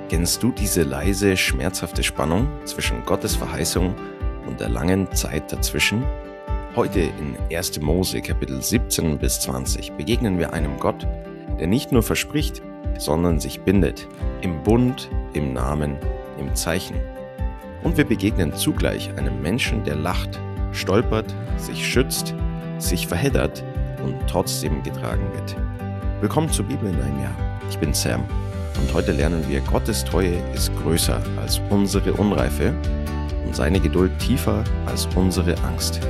Kennst du diese leise, schmerzhafte Spannung zwischen Gottes Verheißung und der langen Zeit dazwischen? Heute in 1. Mose Kapitel 17 bis 20 begegnen wir einem Gott, der nicht nur verspricht, sondern sich bindet, im Bund, im Namen, im Zeichen. Und wir begegnen zugleich einem Menschen, der lacht, stolpert, sich schützt, sich verheddert und trotzdem getragen wird. Willkommen zur Bibel in einem Jahr. Ich bin Sam und heute lernen wir, Gottes Treue ist größer als unsere Unreife und seine Geduld tiefer als unsere Angst.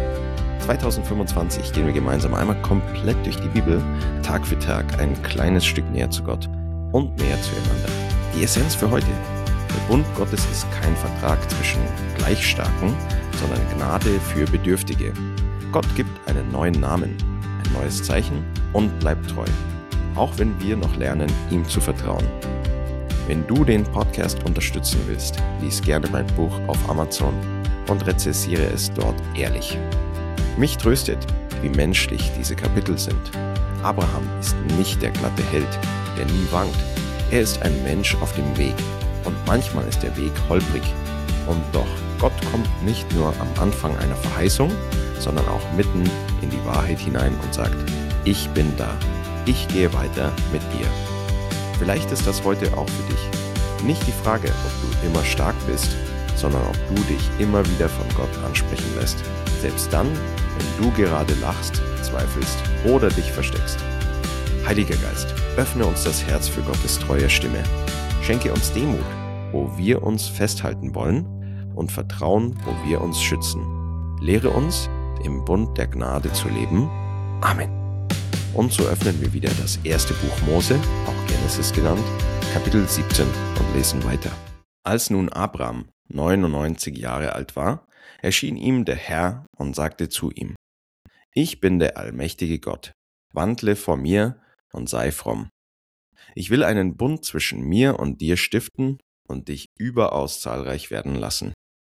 2025 gehen wir gemeinsam einmal komplett durch die Bibel, Tag für Tag ein kleines Stück näher zu Gott und näher zueinander. Die Essenz für heute: Der Bund Gottes ist kein Vertrag zwischen Gleichstarken, sondern Gnade für Bedürftige. Gott gibt einen neuen Namen, ein neues Zeichen und bleibt treu, auch wenn wir noch lernen, ihm zu vertrauen. Wenn du den Podcast unterstützen willst, lies gerne mein Buch auf Amazon und rezensiere es dort ehrlich. Mich tröstet, wie menschlich diese Kapitel sind. Abraham ist nicht der glatte Held, der nie wankt. Er ist ein Mensch auf dem Weg und manchmal ist der Weg holprig. Und doch, Gott kommt nicht nur am Anfang einer Verheißung, sondern auch mitten in die Wahrheit hinein und sagt: Ich bin da, ich gehe weiter mit dir. Vielleicht ist das heute auch für dich nicht die Frage, ob du immer stark bist, sondern ob du dich immer wieder von Gott ansprechen lässt. Selbst dann, wenn du gerade lachst, zweifelst oder dich versteckst. Heiliger Geist, öffne uns das Herz für Gottes treue Stimme. Schenke uns Demut, wo wir uns festhalten wollen, und Vertrauen, wo wir uns schützen. Lehre uns, im Bund der Gnade zu leben. Amen. Und so öffnen wir wieder das erste Buch Mose, auch Genesis genannt, Kapitel 17 und lesen weiter. Als nun Abram 99 Jahre alt war, erschien ihm der Herr und sagte zu ihm: Ich bin der allmächtige Gott, wandle vor mir und sei fromm. Ich will einen Bund zwischen mir und dir stiften und dich überaus zahlreich werden lassen.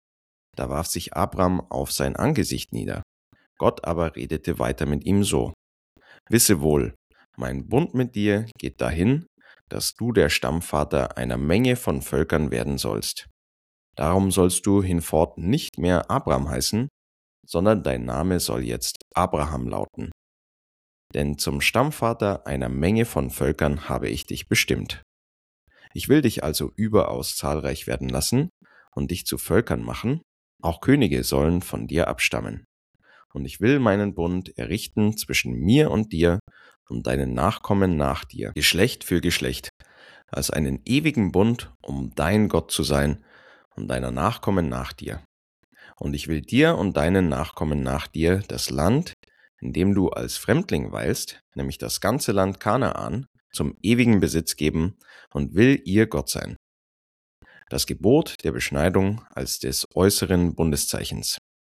Da warf sich Abram auf sein Angesicht nieder. Gott aber redete weiter mit ihm so: Wisse wohl, mein Bund mit dir geht dahin, dass du der Stammvater einer Menge von Völkern werden sollst. Darum sollst du hinfort nicht mehr Abram heißen, sondern dein Name soll jetzt Abraham lauten. Denn zum Stammvater einer Menge von Völkern habe ich dich bestimmt. Ich will dich also überaus zahlreich werden lassen und dich zu Völkern machen, auch Könige sollen von dir abstammen. Und ich will meinen Bund errichten zwischen mir und dir und deinen Nachkommen nach dir, Geschlecht für Geschlecht, als einen ewigen Bund, um dein Gott zu sein und deiner Nachkommen nach dir. Und ich will dir und deinen Nachkommen nach dir das Land, in dem du als Fremdling weilst, nämlich das ganze Land Kanaan, zum ewigen Besitz geben und will ihr Gott sein. Das Gebot der Beschneidung als des äußeren Bundeszeichens.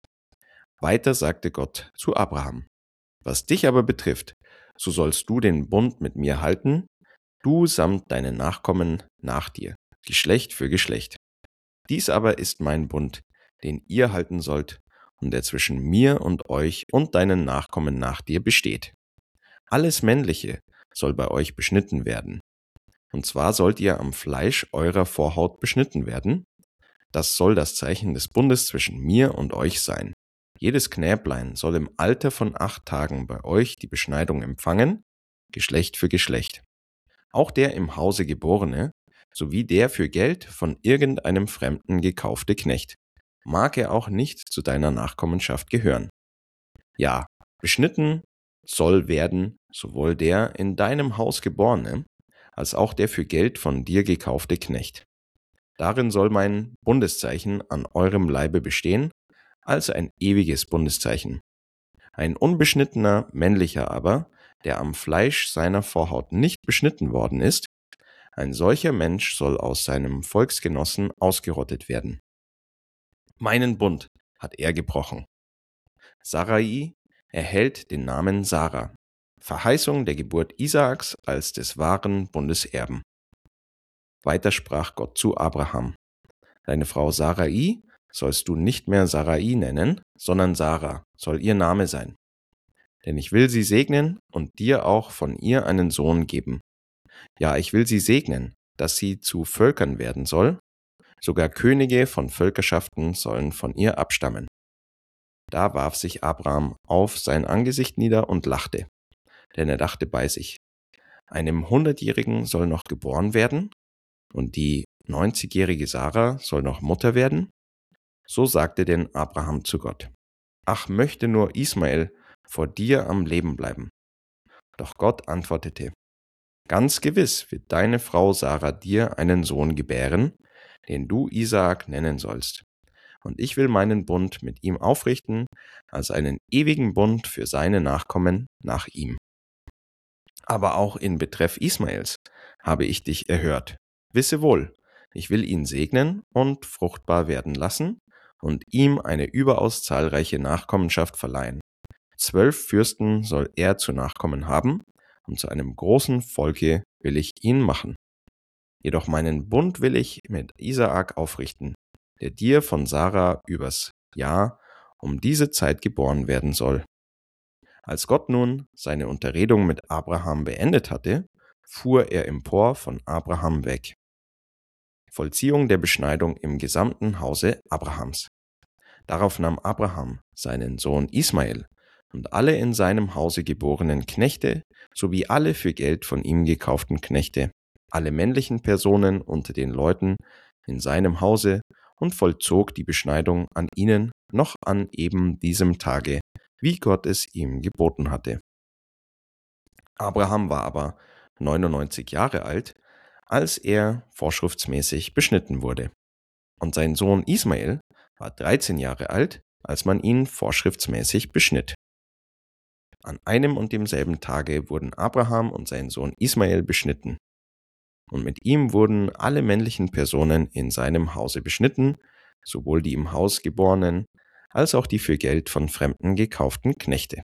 Weiter sagte Gott zu Abraham: Was dich aber betrifft, so sollst du den Bund mit mir halten, du samt deinen Nachkommen nach dir, Geschlecht für Geschlecht. Dies aber ist mein Bund, den ihr halten sollt und der zwischen mir und euch und deinen Nachkommen nach dir besteht. Alles Männliche soll bei euch beschnitten werden. Und zwar sollt ihr am Fleisch eurer Vorhaut beschnitten werden. Das soll das Zeichen des Bundes zwischen mir und euch sein. Jedes Knäblein soll im Alter von 8 Tagen bei euch die Beschneidung empfangen, Geschlecht für Geschlecht. Auch der im Hause Geborene, sowie der für Geld von irgendeinem Fremden gekaufte Knecht, mag er auch nicht zu deiner Nachkommenschaft gehören. Ja, beschnitten soll werden sowohl der in deinem Haus Geborene, als auch der für Geld von dir gekaufte Knecht. Darin soll mein Bundeszeichen an eurem Leibe bestehen, als ein ewiges Bundeszeichen. Ein unbeschnittener männlicher aber, der am Fleisch seiner Vorhaut nicht beschnitten worden ist, ein solcher Mensch soll aus seinem Volksgenossen ausgerottet werden. Meinen Bund hat er gebrochen. Sarai erhält den Namen Sarah, Verheißung der Geburt Isaaks als des wahren Bundeserben. Weiter sprach Gott zu Abraham: Deine Frau Sarai sollst du nicht mehr Sarai nennen, sondern Sarah soll ihr Name sein. Denn ich will sie segnen und dir auch von ihr einen Sohn geben. Ja, ich will sie segnen dass sie zu Völkern werden soll. Sogar Könige von Völkerschaften sollen von ihr abstammen. Da warf sich Abraham auf sein Angesicht nieder und lachte, denn er dachte bei sich, einem 100-Jährigen soll noch geboren werden und die 90-jährige Sarah soll noch Mutter werden? So sagte denn Abraham zu Gott, ach, möchte nur Ismael vor dir am Leben bleiben. Doch Gott antwortete, ganz gewiss wird deine Frau Sarah dir einen Sohn gebären, den du Isaak nennen sollst. Und ich will meinen Bund mit ihm aufrichten, als einen ewigen Bund für seine Nachkommen nach ihm. Aber auch in Betreff Ismaels habe ich dich erhört. Wisse wohl, ich will ihn segnen und fruchtbar werden lassen und ihm eine überaus zahlreiche Nachkommenschaft verleihen. 12 Fürsten soll er zu Nachkommen haben, und zu einem großen Volke will ich ihn machen. Jedoch meinen Bund will ich mit Isaak aufrichten, der dir von Sarah übers Jahr um diese Zeit geboren werden soll. Als Gott nun seine Unterredung mit Abraham beendet hatte, fuhr er empor von Abraham weg. Vollziehung der Beschneidung im gesamten Hause Abrahams. Darauf nahm Abraham seinen Sohn Ismael und alle in seinem Hause geborenen Knechte sowie alle für Geld von ihm gekauften Knechte, alle männlichen Personen unter den Leuten in seinem Hause und vollzog die Beschneidung an ihnen noch an eben diesem Tage, wie Gott es ihm geboten hatte. Abraham war aber 99 Jahre alt, als er vorschriftsmäßig beschnitten wurde. Und sein Sohn Ismael war 13 Jahre alt, als man ihn vorschriftsmäßig beschnitt. An einem und demselben Tage wurden Abraham und sein Sohn Ismael beschnitten. Und mit ihm wurden alle männlichen Personen in seinem Hause beschnitten, sowohl die im Haus geborenen, als auch die für Geld von Fremden gekauften Knechte.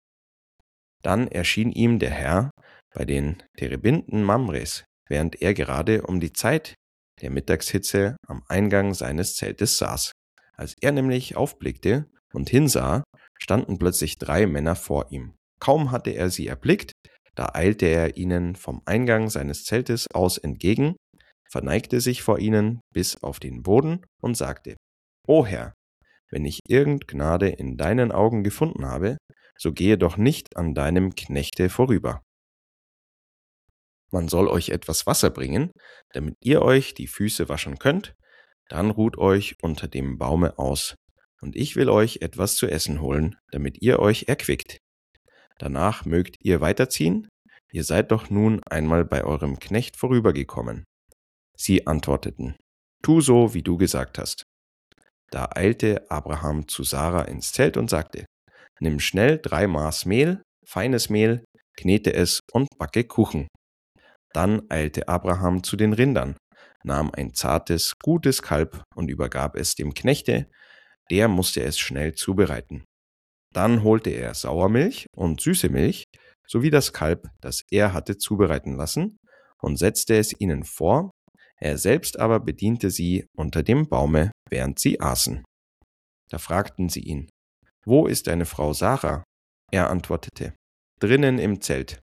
Dann erschien ihm der Herr bei den Terebinden Mamres, während er gerade um die Zeit der Mittagshitze am Eingang seines Zeltes saß. Als er nämlich aufblickte und hinsah, standen plötzlich 3 Männer vor ihm. Kaum hatte er sie erblickt, da eilte er ihnen vom Eingang seines Zeltes aus entgegen, verneigte sich vor ihnen bis auf den Boden und sagte, O Herr, wenn ich irgend Gnade in deinen Augen gefunden habe, so gehe doch nicht an deinem Knechte vorüber. Man soll euch etwas Wasser bringen, damit ihr euch die Füße waschen könnt, dann ruht euch unter dem Baume aus, und ich will euch etwas zu essen holen, damit ihr euch erquickt. Danach mögt ihr weiterziehen, ihr seid doch nun einmal bei eurem Knecht vorübergekommen. Sie antworteten, tu so, wie du gesagt hast. Da eilte Abraham zu Sarah ins Zelt und sagte, nimm schnell 3 Maß Mehl, feines Mehl, knete es und backe Kuchen. Dann eilte Abraham zu den Rindern, nahm ein zartes, gutes Kalb und übergab es dem Knechte, der musste es schnell zubereiten. Dann holte er Sauermilch und süße Milch sowie das Kalb, das er hatte zubereiten lassen, und setzte es ihnen vor, er selbst aber bediente sie unter dem Baume, während sie aßen. Da fragten sie ihn, wo ist deine Frau Sarah? Er antwortete, drinnen im Zelt.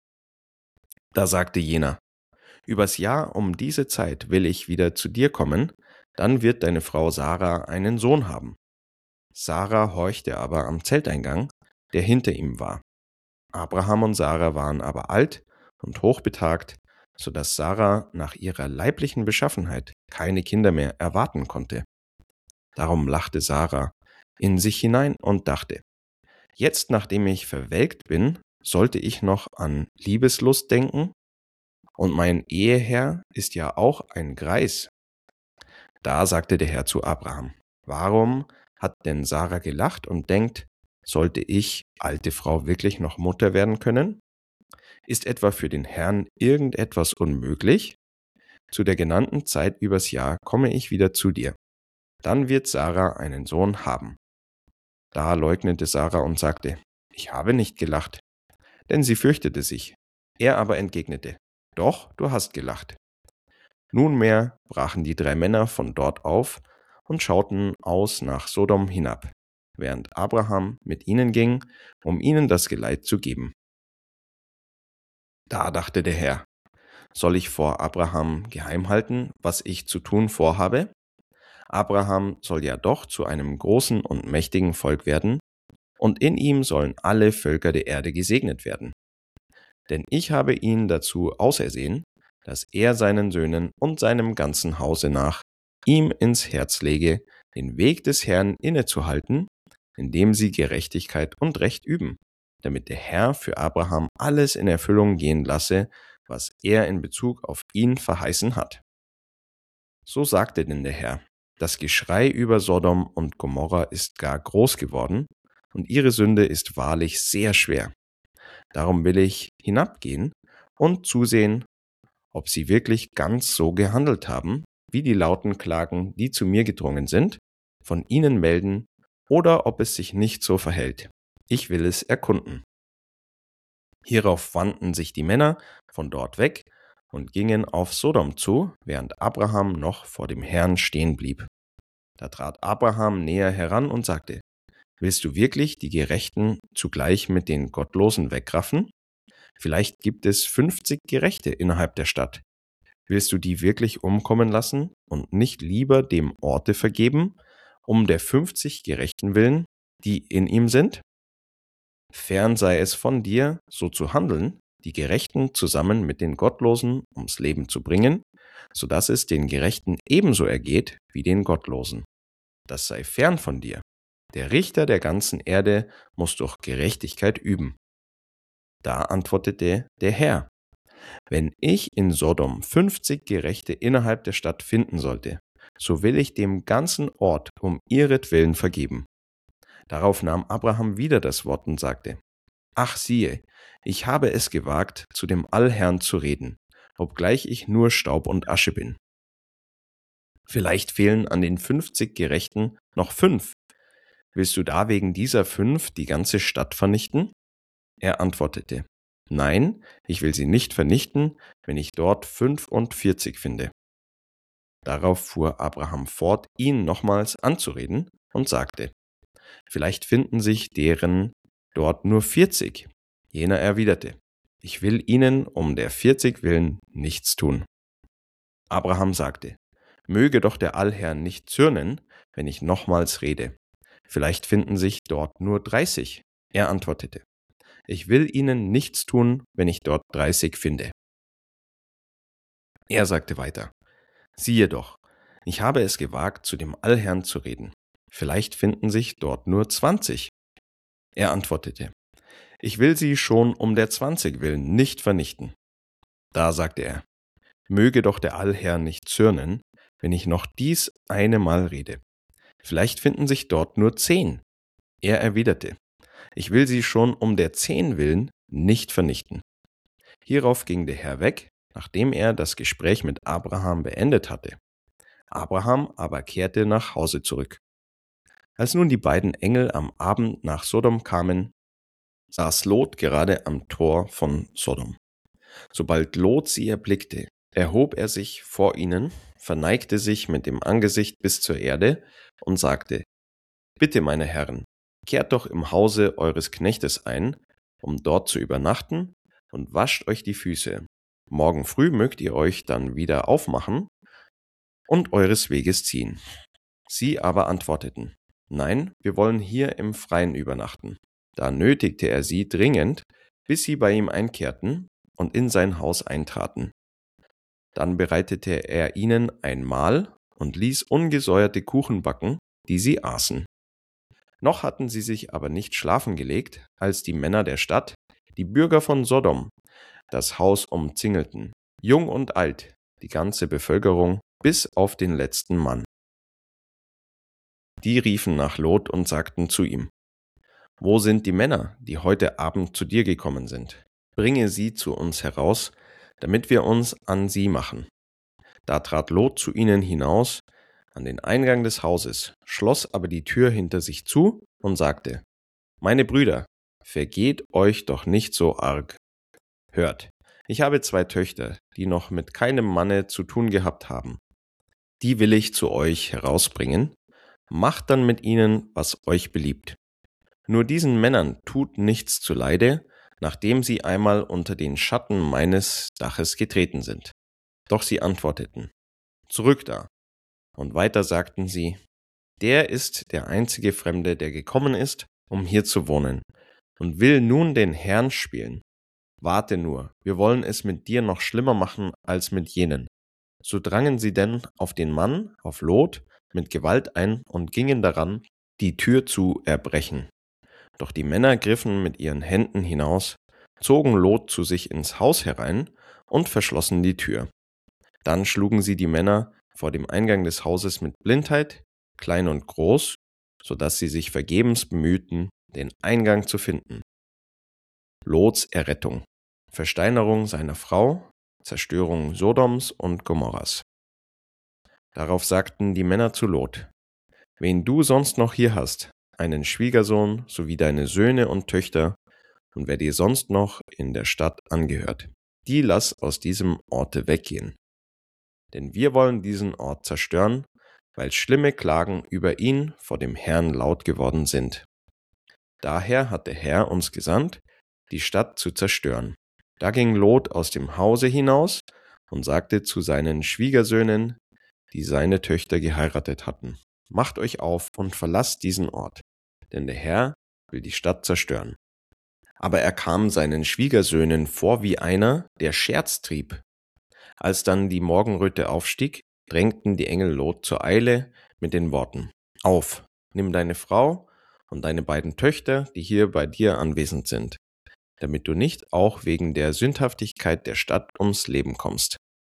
Da sagte jener, übers Jahr um diese Zeit will ich wieder zu dir kommen, dann wird deine Frau Sarah einen Sohn haben. Sarah horchte aber am Zelteingang, der hinter ihm war. Abraham und Sarah waren aber alt und hochbetagt, so dass Sarah nach ihrer leiblichen Beschaffenheit keine Kinder mehr erwarten konnte. Darum lachte Sarah in sich hinein und dachte, jetzt, nachdem ich verwelkt bin, sollte ich noch an Liebeslust denken? Und mein Eheherr ist ja auch ein Greis. Da sagte der Herr zu Abraham, warum hat denn Sarah gelacht und denkt, sollte ich, alte Frau, wirklich noch Mutter werden können? Ist etwa für den Herrn irgendetwas unmöglich? Zu der genannten Zeit übers Jahr komme ich wieder zu dir. Dann wird Sarah einen Sohn haben. Da leugnete Sarah und sagte, ich habe nicht gelacht, denn sie fürchtete sich. Er aber entgegnete, doch, du hast gelacht. Nunmehr brachen die 3 Männer von dort auf und schauten aus nach Sodom hinab, während Abraham mit ihnen ging, um ihnen das Geleit zu geben. Da dachte der Herr, Soll ich vor Abraham geheim halten, was ich zu tun vorhabe? Abraham soll ja doch zu einem großen und mächtigen Volk werden, und in ihm sollen alle Völker der Erde gesegnet werden. Denn ich habe ihn dazu ausersehen, dass er seinen Söhnen und seinem ganzen Hause nach ihm ins Herz lege, den Weg des Herrn innezuhalten, indem sie Gerechtigkeit und Recht üben, damit der Herr für Abraham alles in Erfüllung gehen lasse, was er in Bezug auf ihn verheißen hat. So sagte denn der Herr: Das Geschrei über Sodom und Gomorra ist gar groß geworden, und ihre Sünde ist wahrlich sehr schwer. Darum will ich hinabgehen und zusehen, ob sie wirklich ganz so gehandelt haben, wie die lauten Klagen, die zu mir gedrungen sind, von ihnen melden, oder ob es sich nicht so verhält. Ich will es erkunden. Hierauf wandten sich die Männer von dort weg und gingen auf Sodom zu, während Abraham noch vor dem Herrn stehen blieb. Da trat Abraham näher heran und sagte: Willst du wirklich die Gerechten zugleich mit den Gottlosen wegraffen? Vielleicht gibt es 50 Gerechte innerhalb der Stadt. Willst du die wirklich umkommen lassen und nicht lieber dem Orte vergeben, um der 50 Gerechten willen, die in ihm sind? Fern sei es von dir, so zu handeln, die Gerechten zusammen mit den Gottlosen ums Leben zu bringen, so dass es den Gerechten ebenso ergeht wie den Gottlosen. Das sei fern von dir. Der Richter der ganzen Erde muss durch Gerechtigkeit üben. Da antwortete der Herr: Wenn ich in Sodom 50 Gerechte innerhalb der Stadt finden sollte, so will ich dem ganzen Ort um ihretwillen vergeben. Darauf nahm Abraham wieder das Wort und sagte: Ach siehe, ich habe es gewagt, zu dem Allherrn zu reden, obgleich ich nur Staub und Asche bin. Vielleicht fehlen an den 50 Gerechten noch 5. Willst du da wegen dieser 5 die ganze Stadt vernichten? Er antwortete: Nein, ich will sie nicht vernichten, wenn ich dort 45 finde. Darauf fuhr Abraham fort, ihn nochmals anzureden und sagte: Vielleicht finden sich deren dort nur 40. Jener erwiderte: Ich will ihnen um der 40 willen nichts tun. Abraham sagte: Möge doch der Allherr nicht zürnen, wenn ich nochmals rede. Vielleicht finden sich dort nur 30. Er antwortete: Ich will ihnen nichts tun, wenn ich dort 30 finde. Er sagte weiter: Siehe doch, ich habe es gewagt, zu dem Allherrn zu reden. Vielleicht finden sich dort nur 20. Er antwortete: Ich will sie schon um der 20 willen nicht vernichten. Da sagte er: Möge doch der Allherr nicht zürnen, wenn ich noch dies eine Mal rede. Vielleicht finden sich dort nur 10. Er erwiderte: Ich will sie schon um der 10 willen nicht vernichten. Hierauf ging der Herr weg, nachdem er das Gespräch mit Abraham beendet hatte. Abraham aber kehrte nach Hause zurück. Als nun die beiden Engel am Abend nach Sodom kamen, saß Lot gerade am Tor von Sodom. Sobald Lot sie erblickte, erhob er sich vor ihnen, verneigte sich mit dem Angesicht bis zur Erde und sagte: Bitte, meine Herren, kehrt doch im Hause eures Knechtes ein, um dort zu übernachten, und wascht euch die Füße. Morgen früh mögt ihr euch dann wieder aufmachen und eures Weges ziehen. Sie aber antworteten: Nein, wir wollen hier im Freien übernachten. Da nötigte er sie dringend, bis sie bei ihm einkehrten und in sein Haus eintraten. Dann bereitete er ihnen ein Mahl und ließ ungesäuerte Kuchen backen, die sie aßen. Noch hatten sie sich aber nicht schlafen gelegt, als die Männer der Stadt, die Bürger von Sodom, das Haus umzingelten, jung und alt, die ganze Bevölkerung, bis auf den letzten Mann. Die riefen nach Lot und sagten zu ihm: Wo sind die Männer, die heute Abend zu dir gekommen sind? Bringe sie zu uns heraus, damit wir uns an sie machen. Da trat Lot zu ihnen hinaus an den Eingang des Hauses, schloss aber die Tür hinter sich zu und sagte: Meine Brüder, vergeht euch doch nicht so arg. Hört, ich habe 2 Töchter, die noch mit keinem Manne zu tun gehabt haben. Die will ich zu euch herausbringen. Macht dann mit ihnen, was euch beliebt. Nur diesen Männern tut nichts zuleide, nachdem sie einmal unter den Schatten meines Daches getreten sind. Doch sie antworteten, zurück da. Und weiter sagten sie, der ist der einzige Fremde, der gekommen ist, um hier zu wohnen, und will nun den Herrn spielen. Warte nur, wir wollen es mit dir noch schlimmer machen als mit jenen. So drangen sie denn auf den Mann, auf Lot, mit Gewalt ein und gingen daran, die Tür zu erbrechen. Doch die Männer griffen mit ihren Händen hinaus, zogen Lot zu sich ins Haus herein und verschlossen die Tür. Dann schlugen sie die Männer vor dem Eingang des Hauses mit Blindheit, klein und groß, so dass sie sich vergebens bemühten, den Eingang zu finden. Lots Errettung, Versteinerung seiner Frau, Zerstörung Sodoms und Gomorras. Darauf sagten die Männer zu Lot, wen du sonst noch hier hast, einen Schwiegersohn sowie deine Söhne und Töchter, und wer dir sonst noch in der Stadt angehört, die lass aus diesem Orte weggehen. Denn wir wollen diesen Ort zerstören, weil schlimme Klagen über ihn vor dem Herrn laut geworden sind. Daher hat der Herr uns gesandt, die Stadt zu zerstören. Da ging Lot aus dem Hause hinaus und sagte zu seinen Schwiegersöhnen, die seine Töchter geheiratet hatten, macht euch auf und verlasst diesen Ort, denn der Herr will die Stadt zerstören. Aber er kam seinen Schwiegersöhnen vor wie einer, der Scherz trieb. Als dann die Morgenröte aufstieg, drängten die Engel Lot zur Eile mit den Worten, auf, nimm deine Frau und deine beiden Töchter, die hier bei dir anwesend sind, damit du nicht auch wegen der Sündhaftigkeit der Stadt ums Leben kommst.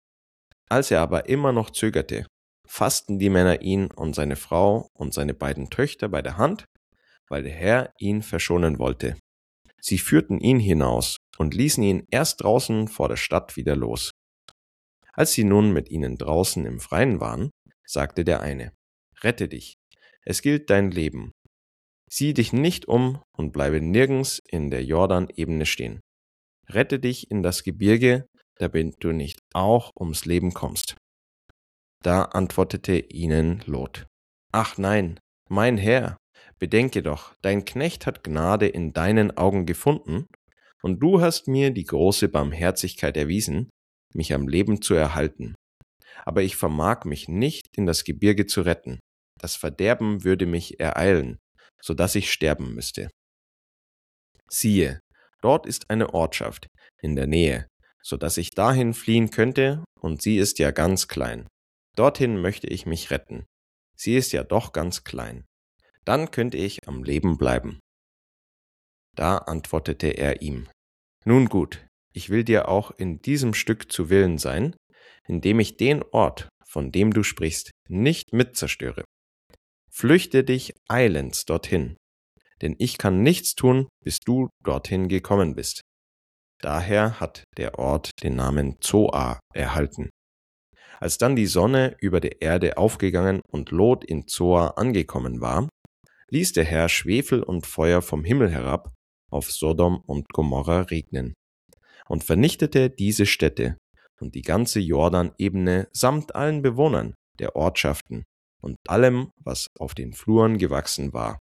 Als er aber immer noch zögerte, fassten die Männer ihn und seine Frau und seine beiden Töchter bei der Hand, weil der Herr ihn verschonen wollte. Sie führten ihn hinaus und ließen ihn erst draußen vor der Stadt wieder los. Als sie nun mit ihnen draußen im Freien waren, sagte der eine, rette dich, es gilt dein Leben. Sieh dich nicht um und bleibe nirgends in der Jordanebene stehen. Rette dich in das Gebirge, damit du nicht auch ums Leben kommst. Da antwortete ihnen Lot, ach nein, mein Herr, bedenke doch, dein Knecht hat Gnade in deinen Augen gefunden, und du hast mir die große Barmherzigkeit erwiesen, mich am Leben zu erhalten. Aber ich vermag mich nicht in das Gebirge zu retten. Das Verderben würde mich ereilen, so dass ich sterben müsste. Siehe, dort ist eine Ortschaft in der Nähe, so dass ich dahin fliehen könnte, und sie ist ja ganz klein. Dorthin möchte ich mich retten. Sie ist ja doch ganz klein. Dann könnte ich am Leben bleiben. Da antwortete er ihm, nun gut, ich will dir auch in diesem Stück zu Willen sein, indem ich den Ort, von dem du sprichst, nicht mitzerstöre. Flüchte dich eilends dorthin, denn ich kann nichts tun, bis du dorthin gekommen bist. Daher hat der Ort den Namen Zoar erhalten. Als dann die Sonne über der Erde aufgegangen und Lot in Zoar angekommen war, ließ der Herr Schwefel und Feuer vom Himmel herab auf Sodom und Gomorra regnen und vernichtete diese Städte und die ganze Jordanebene samt allen Bewohnern der Ortschaften und allem, was auf den Fluren gewachsen war.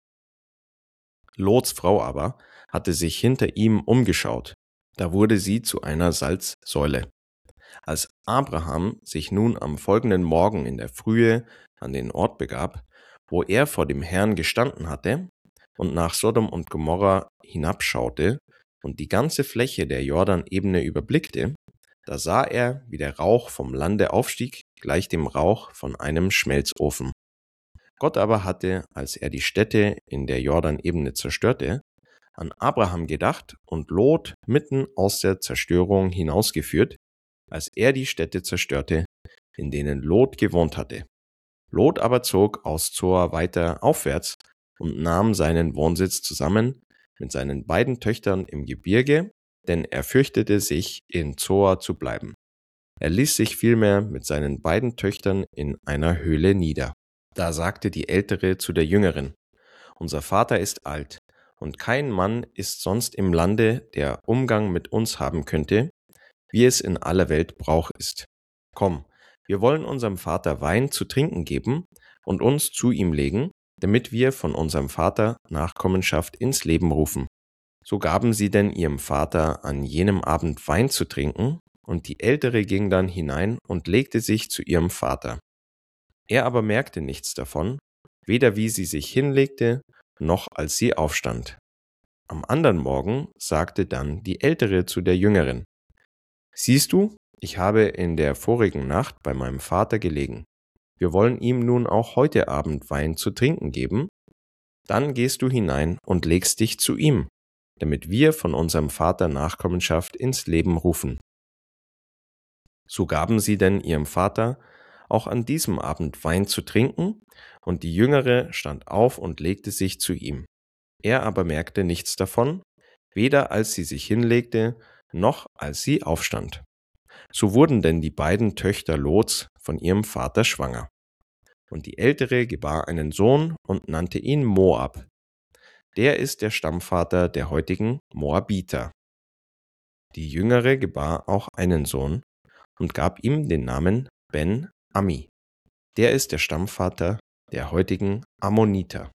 Lots Frau aber hatte sich hinter ihm umgeschaut, da wurde sie zu einer Salzsäule. Als Abraham sich nun am folgenden Morgen in der Frühe an den Ort begab, wo er vor dem Herrn gestanden hatte, und nach Sodom und Gomorra hinabschaute und die ganze Fläche der Jordanebene überblickte, da sah er, wie der Rauch vom Lande aufstieg, gleich dem Rauch von einem Schmelzofen. Gott aber hatte, als er die Städte in der Jordanebene zerstörte, an Abraham gedacht und Lot mitten aus der Zerstörung hinausgeführt, als er die Städte zerstörte, in denen Lot gewohnt hatte. Lot aber zog aus Zoar weiter aufwärts und nahm seinen Wohnsitz zusammen mit seinen beiden Töchtern im Gebirge, denn er fürchtete sich, in Zoar zu bleiben. Er ließ sich vielmehr mit seinen beiden Töchtern in einer Höhle nieder. Da sagte die Ältere zu der Jüngeren, unser Vater ist alt, und kein Mann ist sonst im Lande, der Umgang mit uns haben könnte, wie es in aller Welt Brauch ist. Komm, wir wollen unserem Vater Wein zu trinken geben und uns zu ihm legen, damit wir von unserem Vater Nachkommenschaft ins Leben rufen. So gaben sie denn ihrem Vater an jenem Abend Wein zu trinken, und die Ältere ging dann hinein und legte sich zu ihrem Vater. Er aber merkte nichts davon, weder wie sie sich hinlegte, noch als sie aufstand. Am andern Morgen sagte dann die Ältere zu der Jüngeren: Siehst du, ich habe in der vorigen Nacht bei meinem Vater gelegen. Wir wollen ihm nun auch heute Abend Wein zu trinken geben. Dann gehst du hinein und legst dich zu ihm, damit wir von unserem Vater Nachkommenschaft ins Leben rufen. So gaben sie denn ihrem Vater auch an diesem Abend Wein zu trinken, und die Jüngere stand auf und legte sich zu ihm. Er aber merkte nichts davon, weder als sie sich hinlegte, noch als sie aufstand. So wurden denn die beiden Töchter Lots von ihrem Vater schwanger. Und die Ältere gebar einen Sohn und nannte ihn Moab. Der ist der Stammvater der heutigen Moabiter. Die Jüngere gebar auch einen Sohn und gab ihm den Namen Ben-Ami. Der ist der Stammvater der heutigen Ammoniter.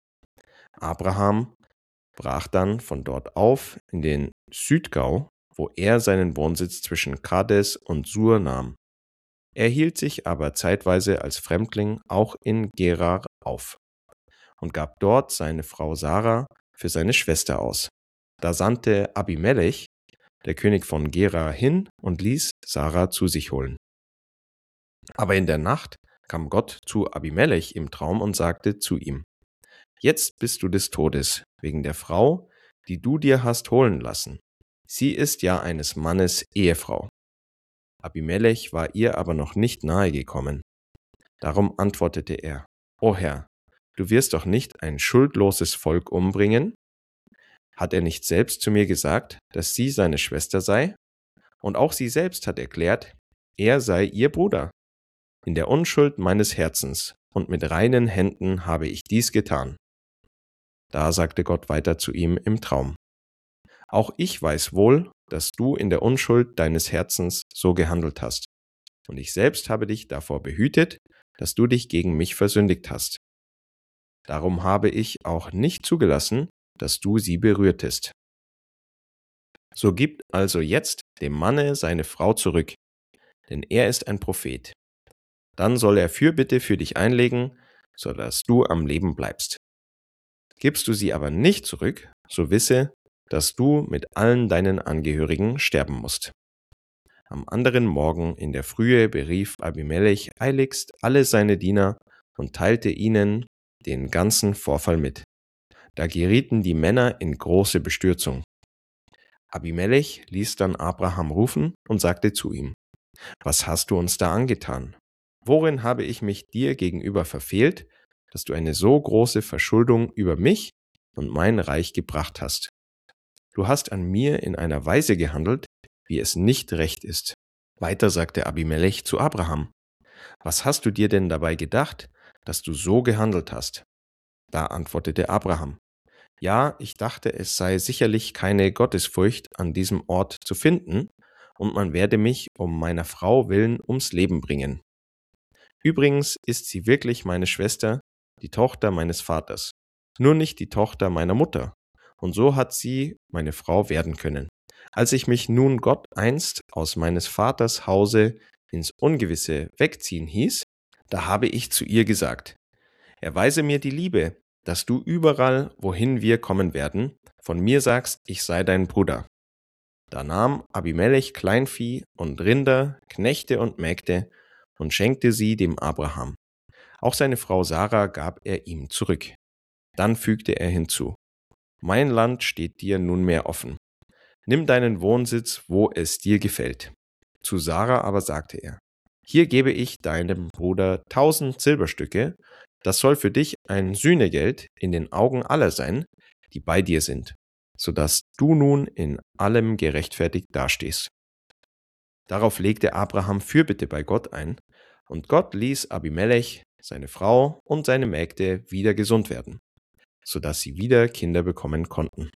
Abraham brach dann von dort auf in den Südgau, wo er seinen Wohnsitz zwischen Kades und Sur nahm. Er hielt sich aber zeitweise als Fremdling auch in Gerar auf und gab dort seine Frau Sarah für seine Schwester aus. Da sandte Abimelech, der König von Gerar, hin und ließ Sarah zu sich holen. Aber in der Nacht kam Gott zu Abimelech im Traum und sagte zu ihm: Jetzt bist du des Todes, wegen der Frau, die du dir hast holen lassen. Sie ist ja eines Mannes Ehefrau. Abimelech war ihr aber noch nicht nahe gekommen. Darum antwortete er: O Herr, du wirst doch nicht ein schuldloses Volk umbringen? Hat er nicht selbst zu mir gesagt, dass sie seine Schwester sei? Und auch sie selbst hat erklärt, er sei ihr Bruder. In der Unschuld meines Herzens und mit reinen Händen habe ich dies getan. Da sagte Gott weiter zu ihm im Traum: Auch ich weiß wohl, dass du in der Unschuld deines Herzens so gehandelt hast. Und ich selbst habe dich davor behütet, dass du dich gegen mich versündigt hast. Darum habe ich auch nicht zugelassen, dass du sie berührtest. So gib also jetzt dem Manne seine Frau zurück, denn er ist ein Prophet. Dann soll er Fürbitte für dich einlegen, so dass du am Leben bleibst. Gibst du sie aber nicht zurück, so wisse, dass du mit allen deinen Angehörigen sterben musst. Am anderen Morgen in der Frühe berief Abimelech eiligst alle seine Diener und teilte ihnen den ganzen Vorfall mit. Da gerieten die Männer in große Bestürzung. Abimelech ließ dann Abraham rufen und sagte zu ihm: Was hast du uns da angetan? Worin habe ich mich dir gegenüber verfehlt, dass du eine so große Verschuldung über mich und mein Reich gebracht hast? Du hast an mir in einer Weise gehandelt, wie es nicht recht ist. Weiter sagte Abimelech zu Abraham: Was hast du dir denn dabei gedacht, dass du so gehandelt hast? Da antwortete Abraham: Ja, ich dachte, es sei sicherlich keine Gottesfurcht an diesem Ort zu finden, und man werde mich um meiner Frau willen ums Leben bringen. Übrigens ist sie wirklich meine Schwester, die Tochter meines Vaters, nur nicht die Tochter meiner Mutter, und so hat sie meine Frau werden können. Als ich mich nun Gott einst aus meines Vaters Hause ins Ungewisse wegziehen hieß, da habe ich zu ihr gesagt: Erweise mir die Liebe, dass du überall, wohin wir kommen werden, von mir sagst, ich sei dein Bruder. Da nahm Abimelech Kleinvieh und Rinder, Knechte und Mägde und schenkte sie dem Abraham. Auch seine Frau Sarah gab er ihm zurück. Dann fügte er hinzu: Mein Land steht dir nunmehr offen. Nimm deinen Wohnsitz, wo es dir gefällt. Zu Sarah aber sagte er: Hier gebe ich deinem Bruder 1000 Silberstücke, das soll für dich ein Sühnegeld in den Augen aller sein, die bei dir sind, so dass du nun in allem gerechtfertigt dastehst. Darauf legte Abraham Fürbitte bei Gott ein, und Gott ließ Abimelech, seine Frau und seine Mägde wieder gesund werden, so dass sie wieder Kinder bekommen konnten.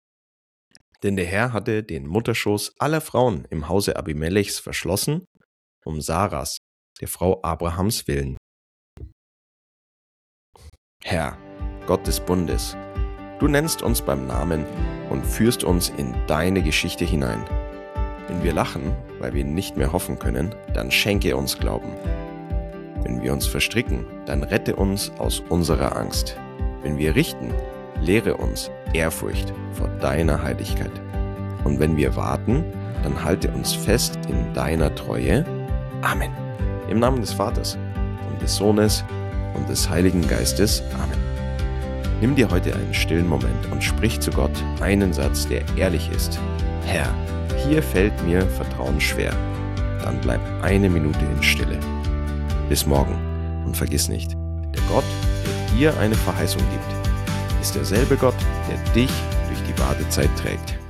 Denn der Herr hatte den Mutterschoß aller Frauen im Hause Abimelechs verschlossen, um Saras, der Frau Abrahams willen. Herr, Gott des Bundes, du nennst uns beim Namen und führst uns in deine Geschichte hinein. Wenn wir lachen, weil wir nicht mehr hoffen können, dann schenke uns Glauben. Wenn wir uns verstricken, dann rette uns aus unserer Angst. Wenn wir richten, lehre uns Ehrfurcht vor deiner Heiligkeit. Und wenn wir warten, dann halte uns fest in deiner Treue. Amen. Im Namen des Vaters und des Sohnes und des Heiligen Geistes. Amen. Nimm dir heute einen stillen Moment und sprich zu Gott einen Satz, der ehrlich ist. Herr, hier fällt mir Vertrauen schwer. Dann bleib eine Minute in Stille. Bis morgen und vergiss nicht, der Gott, der dir eine Verheißung gibt, ist derselbe Gott, der dich durch die Wartezeit trägt.